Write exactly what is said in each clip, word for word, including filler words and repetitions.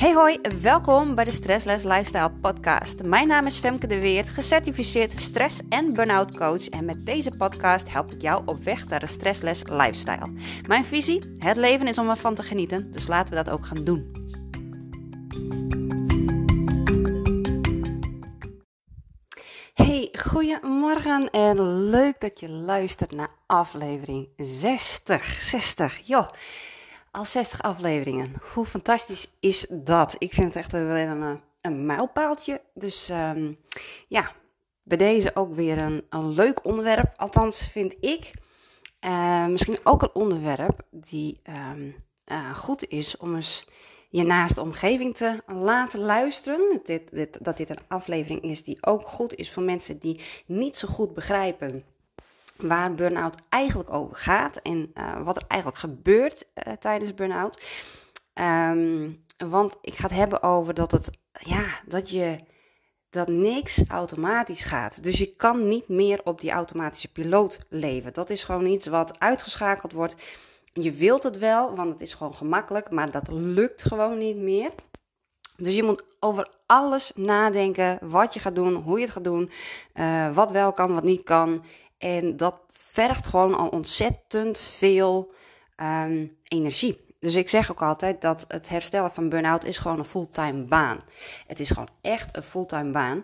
Hey hoi, welkom bij de Stressless Lifestyle podcast. Mijn naam is Femke de Weert, gecertificeerd stress- en burn-out coach. En met deze podcast help ik jou op weg naar een stressless lifestyle. Mijn visie? Het leven is om ervan te genieten, dus laten we dat ook gaan doen. Hey, goedemorgen en leuk dat je luistert naar aflevering zestig. zestig, joh. Al zestig afleveringen. Hoe fantastisch is dat? Ik vind het echt wel een, een mijlpaaltje. Dus um, ja, bij deze ook weer een, een leuk onderwerp. Althans vind ik. Uh, misschien ook een onderwerp die um, uh, goed is om eens je naast de omgeving te laten luisteren. Dit, dit, dat dit een aflevering is die ook goed is voor mensen die niet zo goed begrijpen waar burn-out eigenlijk over gaat en uh, wat er eigenlijk gebeurt uh, tijdens burn-out. Um, want ik ga het hebben over dat het, ja, dat je, dat niks automatisch gaat. Dus je kan niet meer op die automatische piloot leven. Dat is gewoon iets wat uitgeschakeld wordt. Je wilt het wel, want het is gewoon gemakkelijk, maar dat lukt gewoon niet meer. Dus je moet over alles nadenken, wat je gaat doen, hoe je het gaat doen, uh, wat wel kan, wat niet kan. En dat vergt gewoon al ontzettend veel um, energie. Dus ik zeg ook altijd dat het herstellen van burn-out is gewoon een fulltime baan. Het is gewoon echt een fulltime baan.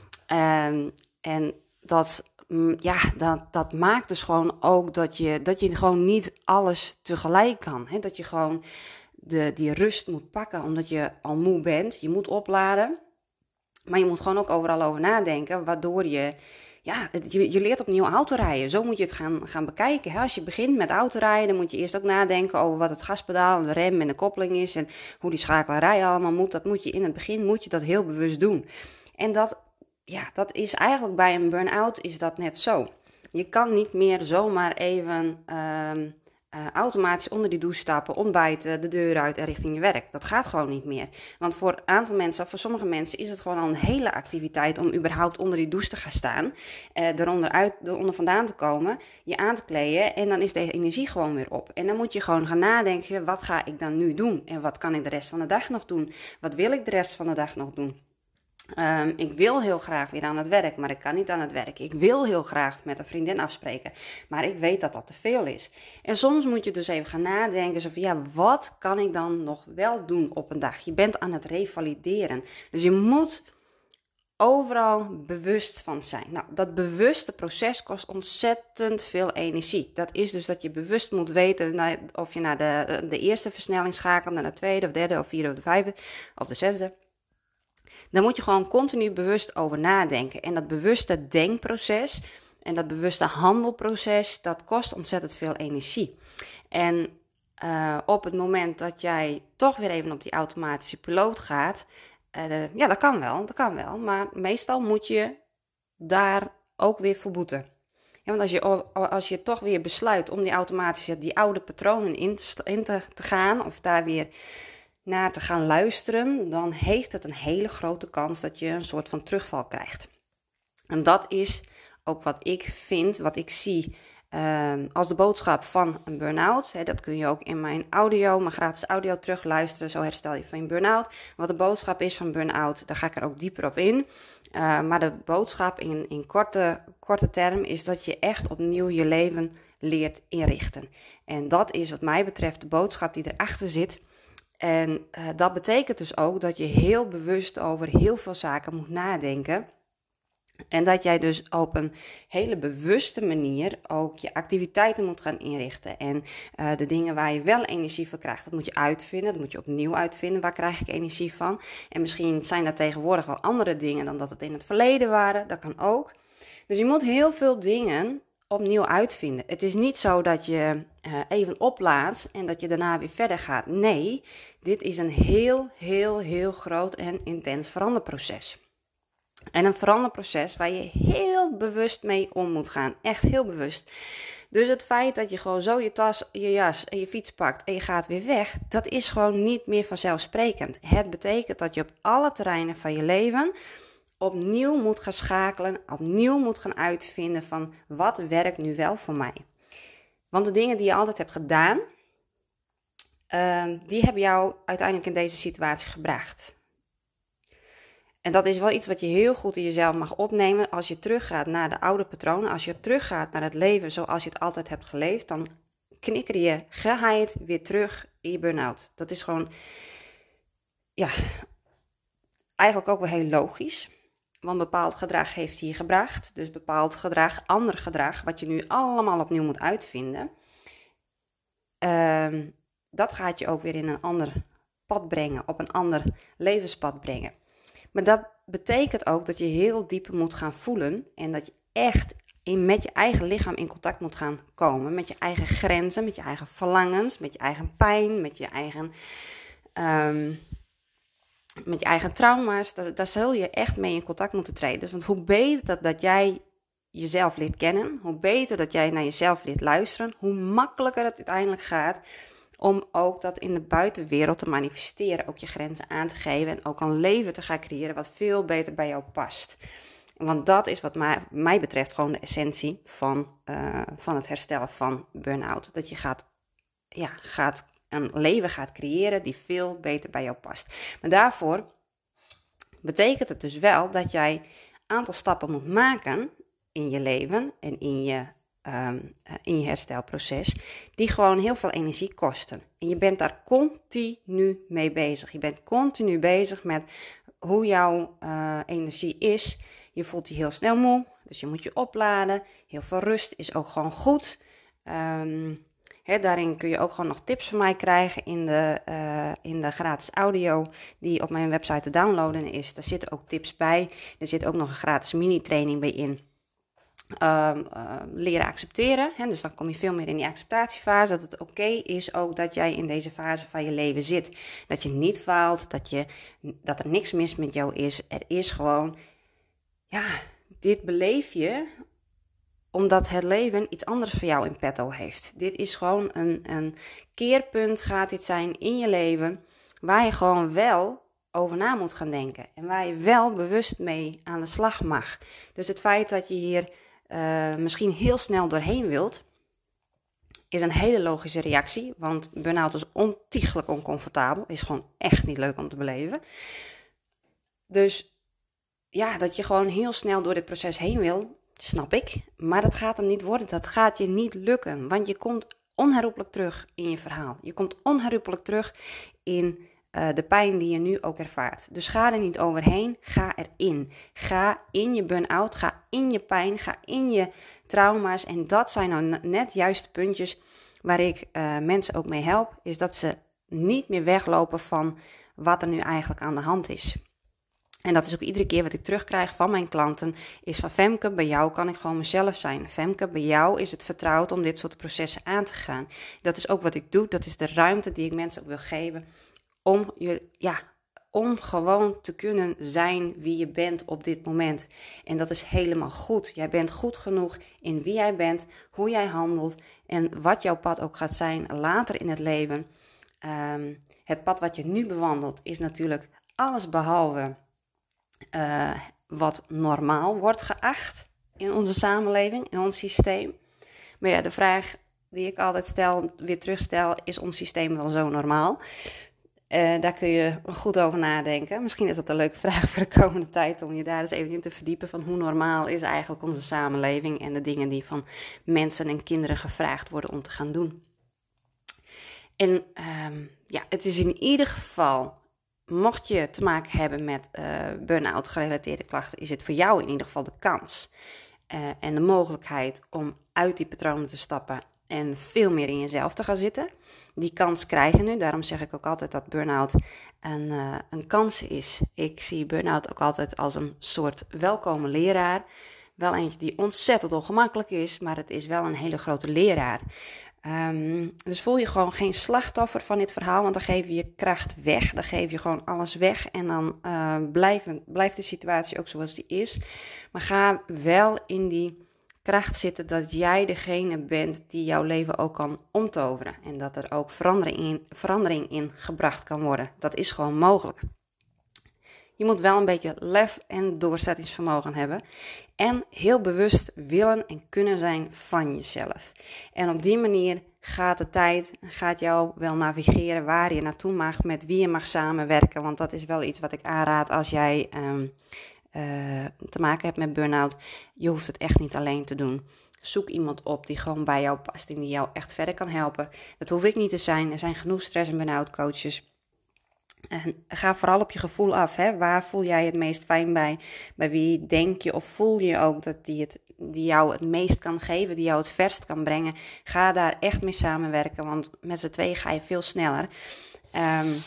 Um, en dat, ja, dat, dat maakt dus gewoon ook dat je, dat je gewoon niet alles tegelijk kan. Hè? Dat je gewoon de, die rust moet pakken omdat je al moe bent. Je moet opladen. Maar je moet gewoon ook overal over nadenken, waardoor je... Ja, je, je leert opnieuw autorijden. Zo moet je het gaan, gaan bekijken. Hè? Als je begint met autorijden, dan moet je eerst ook nadenken over wat het gaspedaal, de rem en de koppeling is. En hoe die schakelarij allemaal moet. Dat moet je in het begin moet je dat heel bewust doen. En dat, ja, dat is eigenlijk bij een burn-out is dat net zo. Je kan niet meer zomaar even uh, uh, automatisch onder die douche stappen, ontbijten, de deur uit en richting je werk. Dat gaat gewoon niet meer. Want voor een aantal mensen, voor sommige mensen, is het gewoon al een hele activiteit om überhaupt onder die douche te gaan staan. Uh, eronder, uit, eronder vandaan te komen, je aan te kleden en dan is de energie gewoon weer op. En dan moet je gewoon gaan nadenken, wat ga ik dan nu doen? En wat kan ik de rest van de dag nog doen? Wat wil ik de rest van de dag nog doen? Um, ik wil heel graag weer aan het werk, maar ik kan niet aan het werk. Ik wil heel graag met een vriendin afspreken, maar ik weet dat dat te veel is. En soms moet je dus even gaan nadenken, zo van, ja, wat kan ik dan nog wel doen op een dag? Je bent aan het revalideren, dus je moet overal bewust van zijn. Nou, dat bewuste proces kost ontzettend veel energie. Dat is dus dat je bewust moet weten of je naar de, de eerste versnelling schakelt, naar de tweede of derde of vierde of de vijfde of de zesde. Dan moet je gewoon continu bewust over nadenken. En dat bewuste denkproces en dat bewuste handelproces, dat kost ontzettend veel energie. En uh, op het moment dat jij toch weer even op die automatische piloot gaat, uh, de, ja, dat kan wel, dat kan wel. Maar meestal moet je daar ook weer voor boeten. Ja, want als je, als je toch weer besluit om die automatische, die oude patronen in te, in te, te gaan of daar weer naar te gaan luisteren, dan heeft het een hele grote kans dat je een soort van terugval krijgt. En dat is ook wat ik vind, wat ik zie uh, als de boodschap van een burn-out. Hè, dat kun je ook in mijn audio, mijn gratis audio terugluisteren. Zo herstel je van je burn-out. Wat de boodschap is van burn-out, daar ga ik er ook dieper op in. Uh, maar de boodschap in, in korte, korte term is dat je echt opnieuw je leven leert inrichten. En dat is wat mij betreft de boodschap die erachter zit. En uh, dat betekent dus ook dat je heel bewust over heel veel zaken moet nadenken. En dat jij dus op een hele bewuste manier ook je activiteiten moet gaan inrichten. En uh, de dingen waar je wel energie van krijgt, dat moet je uitvinden. Dat moet je opnieuw uitvinden. Waar krijg ik energie van? En misschien zijn dat tegenwoordig wel andere dingen dan dat het in het verleden waren. Dat kan ook. Dus je moet heel veel dingen opnieuw uitvinden. Het is niet zo dat je uh, even oplaat en dat je daarna weer verder gaat. Nee, dit is een heel, heel, heel groot en intens veranderproces. En een veranderproces waar je heel bewust mee om moet gaan. Echt heel bewust. Dus het feit dat je gewoon zo je tas, je jas en je fiets pakt en je gaat weer weg, dat is gewoon niet meer vanzelfsprekend. Het betekent dat je op alle terreinen van je leven opnieuw moet gaan schakelen, opnieuw moet gaan uitvinden van wat werkt nu wel voor mij. Want de dingen die je altijd hebt gedaan, um, die hebben jou uiteindelijk in deze situatie gebracht. En dat is wel iets wat je heel goed in jezelf mag opnemen. Als je teruggaat naar de oude patronen, als je teruggaat naar het leven zoals je het altijd hebt geleefd, dan knikker je geheid weer terug in je burn-out. Dat is gewoon, ja, eigenlijk ook wel heel logisch. Want bepaald gedrag heeft je gebracht. Dus bepaald gedrag, ander gedrag, wat je nu allemaal opnieuw moet uitvinden. Uh, dat gaat je ook weer in een ander pad brengen, op een ander levenspad brengen. Maar dat betekent ook dat je heel diep moet gaan voelen en dat je echt in, met je eigen lichaam in contact moet gaan komen. Met je eigen grenzen, met je eigen verlangens, met je eigen pijn, met je eigen, um, met je eigen trauma's. Daar, daar zul je echt mee in contact moeten treden. Dus, want hoe beter dat, dat jij jezelf leert kennen, hoe beter dat jij naar jezelf leert luisteren, hoe makkelijker het uiteindelijk gaat om ook dat in de buitenwereld te manifesteren, ook je grenzen aan te geven en ook een leven te gaan creëren wat veel beter bij jou past. Want dat is wat mij, mij betreft gewoon de essentie van, uh, van het herstellen van burn-out. Dat je gaat, ja, gaat een leven gaat creëren die veel beter bij jou past. Maar daarvoor betekent het dus wel dat jij een aantal stappen moet maken in je leven en in je Um, in je herstelproces, die gewoon heel veel energie kosten. En je bent daar continu mee bezig. Je bent continu bezig met hoe jouw uh, energie is. Je voelt je heel snel moe, dus je moet je opladen. Heel veel rust is ook gewoon goed. Um, he, daarin kun je ook gewoon nog tips van mij krijgen in de, uh, in de gratis audio die op mijn website te downloaden is. Daar zitten ook tips bij. Er zit ook nog een gratis mini-training bij in. Uh, uh, leren accepteren. Hè? Dus dan kom je veel meer in die acceptatiefase. Dat het oké okay is ook dat jij in deze fase van je leven zit. Dat je niet faalt. Dat, je, dat er niks mis met jou is. Er is gewoon, ja, dit beleef je omdat het leven iets anders voor jou in petto heeft. Dit is gewoon een, een keerpunt gaat dit zijn in je leven waar je gewoon wel over na moet gaan denken. En waar je wel bewust mee aan de slag mag. Dus het feit dat je hier Uh, misschien heel snel doorheen wilt, is een hele logische reactie. Want burn-out is ontiegelijk oncomfortabel. Is gewoon echt niet leuk om te beleven. Dus ja, dat je gewoon heel snel door dit proces heen wil, snap ik. Maar dat gaat hem niet worden. Dat gaat je niet lukken. Want je komt onherroepelijk terug in je verhaal. Je komt onherroepelijk terug in Uh, de pijn die je nu ook ervaart. Dus ga er niet overheen, ga erin. Ga in je burn-out, ga in je pijn, ga in je trauma's. En dat zijn nou net juist de puntjes waar ik uh, mensen ook mee help. Is dat ze niet meer weglopen van wat er nu eigenlijk aan de hand is. En dat is ook iedere keer wat ik terugkrijg van mijn klanten. Is van Femke, bij jou kan ik gewoon mezelf zijn. Femke, bij jou is het vertrouwd om dit soort processen aan te gaan. Dat is ook wat ik doe. Dat is de ruimte die ik mensen ook wil geven. Om, je, ja, om gewoon te kunnen zijn wie je bent op dit moment. En dat is helemaal goed. Jij bent goed genoeg in wie jij bent, hoe jij handelt en wat jouw pad ook gaat zijn later in het leven. Um, het pad wat je nu bewandelt is natuurlijk alles behalve uh, wat normaal wordt geacht in onze samenleving, in ons systeem. Maar ja, de vraag die ik altijd stel, weer terugstel, is ons systeem wel zo normaal? Uh, daar kun je goed over nadenken. Misschien is dat een leuke vraag voor de komende tijd om je daar eens even in te verdiepen van hoe normaal is eigenlijk onze samenleving en de dingen die van mensen en kinderen gevraagd worden om te gaan doen. En um, ja, het is in ieder geval, mocht je te maken hebben met uh, burn-out gerelateerde klachten, is het voor jou in ieder geval de kans uh, en de mogelijkheid om uit die patronen te stappen en veel meer in jezelf te gaan zitten. Die kans krijgen nu. Daarom zeg ik ook altijd dat burn-out een, uh, een kans is. Ik zie burn-out ook altijd als een soort welkome leraar. Wel eentje die ontzettend ongemakkelijk is, maar het is wel een hele grote leraar. Um, dus voel je gewoon geen slachtoffer van dit verhaal, want dan geef je je kracht weg. Dan geef je gewoon alles weg en dan uh, blijft, blijft de situatie ook zoals die is. Maar ga wel in die kracht zitten dat jij degene bent die jouw leven ook kan omtoveren. En dat er ook verandering in, verandering in gebracht kan worden. Dat is gewoon mogelijk. Je moet wel een beetje lef en doorzettingsvermogen hebben. En heel bewust willen en kunnen zijn van jezelf. En op die manier gaat de tijd, gaat jou wel navigeren waar je naartoe mag, met wie je mag samenwerken. Want dat is wel iets wat ik aanraad als jij um, uh, te maken hebt met burn-out. Je hoeft het echt niet alleen te doen. Zoek iemand op die gewoon bij jou past en die jou echt verder kan helpen. Dat hoef ik niet te zijn. Er zijn genoeg stress- en burn-out coaches. En ga vooral op je gevoel af. Hè? Waar voel jij het meest fijn bij? Bij wie denk je of voel je ook dat die, het, die jou het meest kan geven, die jou het verst kan brengen? Ga daar echt mee samenwerken, want met z'n tweeën ga je veel sneller. Um,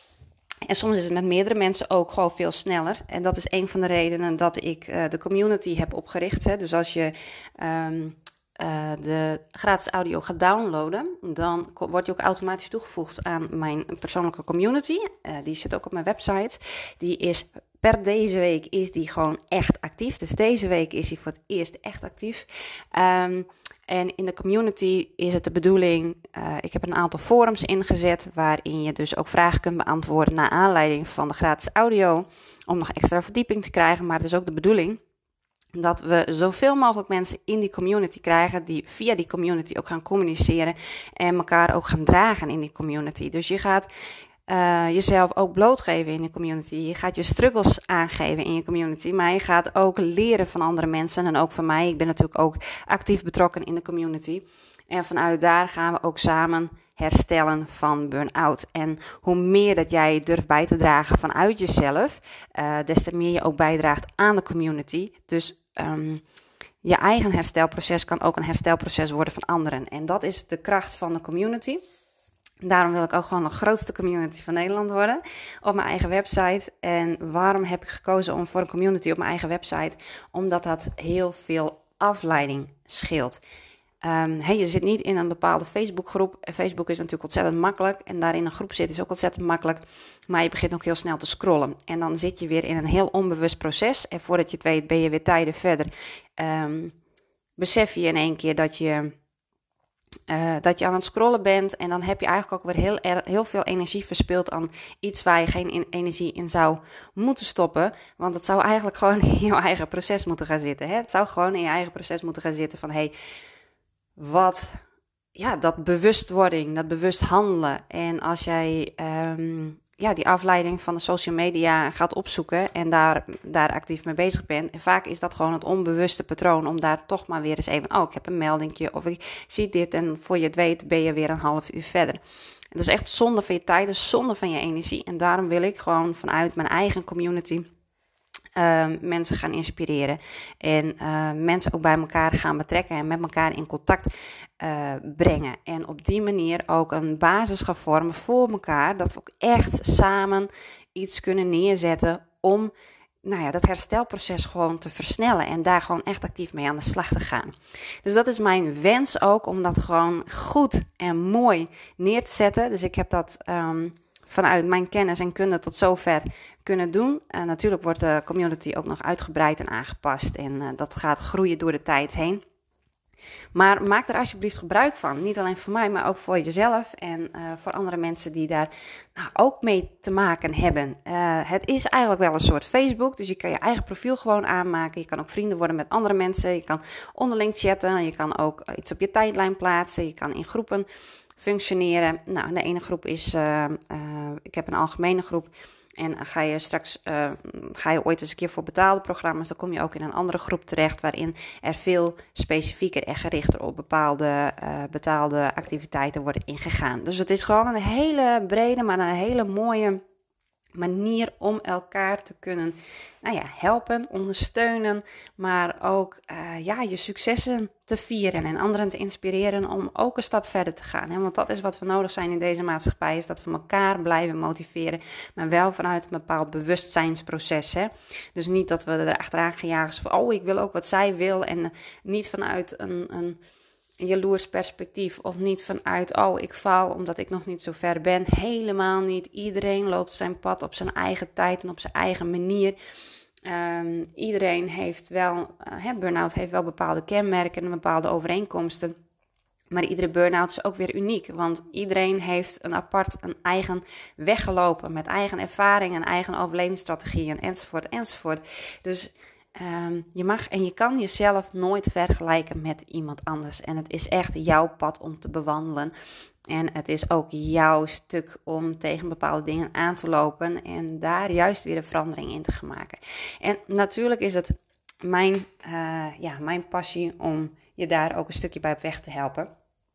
en soms is het met meerdere mensen ook gewoon veel sneller. En dat is een van de redenen dat ik uh, de community heb opgericht. Hè? Dus als je um, uh, de gratis audio gaat downloaden, dan word je ook automatisch toegevoegd aan mijn persoonlijke community. Uh, die zit ook op mijn website. Die is per deze week is die gewoon echt actief. Dus deze week is hij voor het eerst echt actief. Um, En in de community is het de bedoeling, uh, ik heb een aantal forums ingezet waarin je dus ook vragen kunt beantwoorden naar aanleiding van de gratis audio, om nog extra verdieping te krijgen. Maar het is ook de bedoeling dat we zoveel mogelijk mensen in die community krijgen die via die community ook gaan communiceren en elkaar ook gaan dragen in die community. Dus je gaat Uh, jezelf ook blootgeven in de community. Je gaat je struggles aangeven in je community. Maar je gaat ook leren van andere mensen. En ook van mij. Ik ben natuurlijk ook actief betrokken in de community. En vanuit daar gaan we ook samen herstellen van burn-out. En hoe meer dat jij durft bij te dragen vanuit jezelf, uh, des te meer je ook bijdraagt aan de community. Dus um, je eigen herstelproces kan ook een herstelproces worden van anderen. En dat is de kracht van de community. Daarom wil ik ook gewoon de grootste community van Nederland worden op mijn eigen website. En waarom heb ik gekozen om voor een community op mijn eigen website? Omdat dat heel veel afleiding scheelt. Um, hey, je zit niet in een bepaalde Facebookgroep. Facebook is natuurlijk ontzettend makkelijk. En daarin een groep zitten is ook ontzettend makkelijk. Maar je begint ook heel snel te scrollen. En dan zit je weer in een heel onbewust proces. En voordat je het weet ben je weer tijden verder. Um, besef je in één keer dat je... Uh, dat je aan het scrollen bent en dan heb je eigenlijk ook weer heel, er, heel veel energie verspild aan iets waar je geen in, energie in zou moeten stoppen. Want het zou eigenlijk gewoon in je eigen proces moeten gaan zitten. Hè? Het zou gewoon in je eigen proces moeten gaan zitten van, hé, hey, wat, ja, dat bewustwording, dat bewust handelen. En als jij um, ja, die afleiding van de social media gaat opzoeken en daar, daar actief mee bezig bent. En vaak is dat gewoon het onbewuste patroon om daar toch maar weer eens even, oh, ik heb een meldingje of ik zie dit en voor je het weet ben je weer een half uur verder. En dat is echt zonde van je tijd, dat is zonde van je energie. En daarom wil ik gewoon vanuit mijn eigen community Uh, mensen gaan inspireren en uh, mensen ook bij elkaar gaan betrekken en met elkaar in contact uh, brengen. En op die manier ook een basis gaan vormen voor elkaar, dat we ook echt samen iets kunnen neerzetten om nou ja, dat herstelproces gewoon te versnellen en daar gewoon echt actief mee aan de slag te gaan. Dus dat is mijn wens ook, om dat gewoon goed en mooi neer te zetten. Dus ik heb dat um, vanuit mijn kennis en kunde tot zover kunnen doen. Uh, natuurlijk wordt de community ook nog uitgebreid en aangepast en uh, dat gaat groeien door de tijd heen. Maar maak er alsjeblieft gebruik van. Niet alleen voor mij, maar ook voor jezelf en uh, voor andere mensen die daar nou, ook mee te maken hebben. Uh, het is eigenlijk wel een soort Facebook, dus je kan je eigen profiel gewoon aanmaken. Je kan ook vrienden worden met andere mensen. Je kan onderling chatten. Je kan ook iets op je tijdlijn plaatsen. Je kan in groepen functioneren. Nou, de ene groep is, uh, uh, ik heb een algemene groep. En ga je straks, uh, ga je ooit eens een keer voor betaalde programma's, dan kom je ook in een andere groep terecht, waarin er veel specifieker en gerichter op bepaalde uh, betaalde activiteiten worden ingegaan. Dus het is gewoon een hele brede, maar een hele mooie manier om elkaar te kunnen nou ja, helpen, ondersteunen, maar ook uh, ja, je successen te vieren en anderen te inspireren om ook een stap verder te gaan. Hè? Want dat is wat we nodig zijn in deze maatschappij, is dat we elkaar blijven motiveren, maar wel vanuit een bepaald bewustzijnsproces. Hè? Dus niet dat we er achteraan gaan jagen van, oh, ik wil ook wat zij wil, en niet vanuit een... een jaloers perspectief of niet vanuit, oh, ik faal omdat ik nog niet zo ver ben. Helemaal niet. Iedereen loopt zijn pad op zijn eigen tijd en op zijn eigen manier. Um, iedereen heeft wel, uh, burn-out heeft wel bepaalde kenmerken en bepaalde overeenkomsten. Maar iedere burn-out is ook weer uniek, want iedereen heeft een apart, een eigen weg gelopen met eigen ervaringen, eigen overlevingsstrategieën enzovoort enzovoort. Dus um, je mag en je kan jezelf nooit vergelijken met iemand anders. En het is echt jouw pad om te bewandelen. En het is ook jouw stuk om tegen bepaalde dingen aan te lopen en daar juist weer een verandering in te gaan maken. En natuurlijk is het mijn, uh, ja, mijn passie om je daar ook een stukje bij op weg te helpen.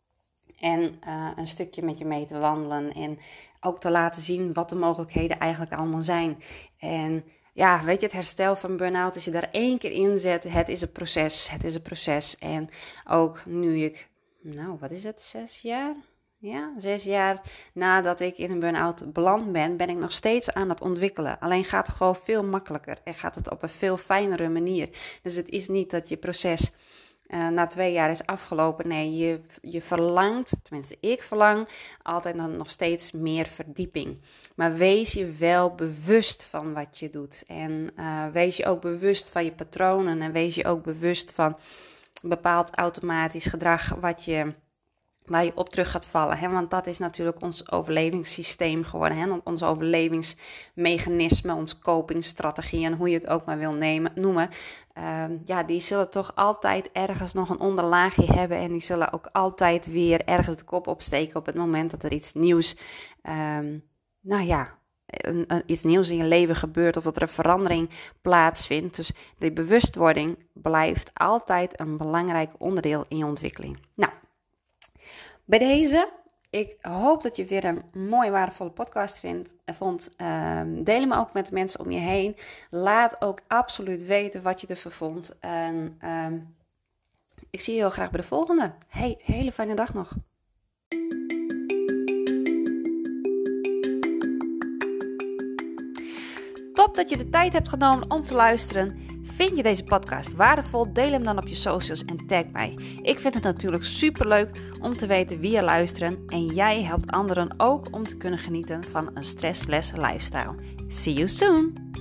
En uh, een stukje met je mee te wandelen en ook te laten zien wat de mogelijkheden eigenlijk allemaal zijn. En ja, weet je, het herstel van burn-out, als je daar één keer in zet, het is een proces, het is een proces. En ook nu ik, nou wat is het, zes jaar? Ja, zes jaar nadat ik in een burn-out beland ben, ben ik nog steeds aan het ontwikkelen. Alleen gaat het gewoon veel makkelijker en gaat het op een veel fijnere manier. Dus het is niet dat je proces uh, na twee jaar is afgelopen. Nee, je, je verlangt, tenminste ik verlang, altijd dan nog steeds meer verdieping. Maar wees je wel bewust van wat je doet. En uh, wees je ook bewust van je patronen en wees je ook bewust van bepaald automatisch gedrag wat je... waar je op terug gaat vallen. Hè? Want dat is natuurlijk ons overlevingssysteem geworden. Hè? Ons overlevingsmechanisme, onze copingstrategie en hoe je het ook maar wil nemen, noemen. Uh, ja, die zullen toch altijd ergens nog een onderlaagje hebben. En die zullen ook altijd weer ergens de kop opsteken op het moment dat er iets nieuws... Um, nou ja... Een, een, iets nieuws in je leven gebeurt of dat er een verandering plaatsvindt. Dus die bewustwording blijft altijd een belangrijk onderdeel in je ontwikkeling. Nou, bij deze, ik hoop dat je het weer een mooi, waardevolle podcast vindt, vond. Um, deel hem ook met de mensen om je heen. Laat ook absoluut weten wat je ervan vond. En um, ik zie je heel graag bij de volgende. Hey, hele fijne dag nog. Top dat je de tijd hebt genomen om te luisteren. Vind je deze podcast waardevol? Deel hem dan op je socials en tag mij. Ik vind het natuurlijk superleuk om te weten wie je luistert. En jij helpt anderen ook om te kunnen genieten van een stressless lifestyle. See you soon!